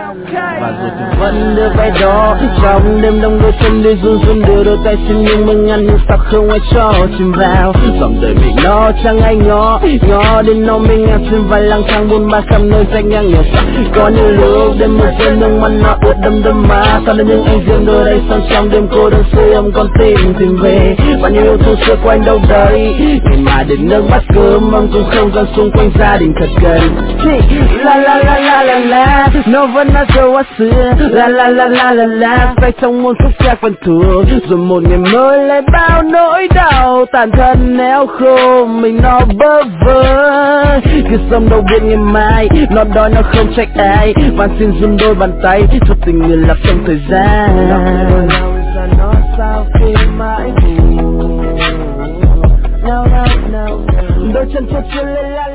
Và rồi tôi vẫn đưa vai đó trong đêm đông đôi chân đi run run đưa đôi tay xin nhưng mừng ăn nhưng sao không ai cho chìm vào dòng đời mình nó chẳng ai ngó đến nó mình ngang xuyên vai lang thang buôn ba khắp nơi rách ngang nhiều sắc có những lúc đêm một giây nước mắt nó ướt đẫm đẫm má sao đến những anh riêng đôi đây son trong đêm cô đơn sưởi ấm con tìm về bao nhiêu yêu thương xưa quanh đâu đấy ngày mà đến nước mắt cơm mong cũng không gian xung quanh gia đình thật gần la la la la la la nó vẫn nói dấu quá xưa la la la la la la phải trong muôn khúc nhạc vẫn thuộc rồi một ngày mới lại bao nỗi đau tàn thân néo khô mình nó bơ vơ cứ sống đâu biết ngày mai nó đói nó không trách ai van xin run đôi bàn tay cho tình người lạc trong thời gian nó sao khi mãi buồn đôi chân thật chưa lên la